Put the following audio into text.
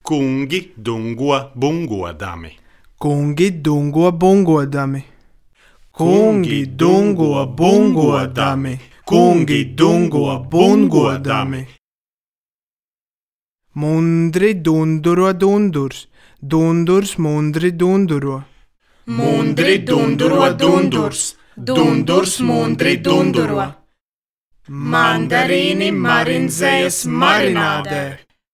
Kungi dungo bungodami. Kungi dungo bungodami. Kungi dungo bungodami. Kungi dungo bungodami. Mundri dunduro dundurs. Dundurs mundri dunduro. Mundri dunduro dundurs. Dundurs mundri dunduro. Mandarīni marinzējas marinādē.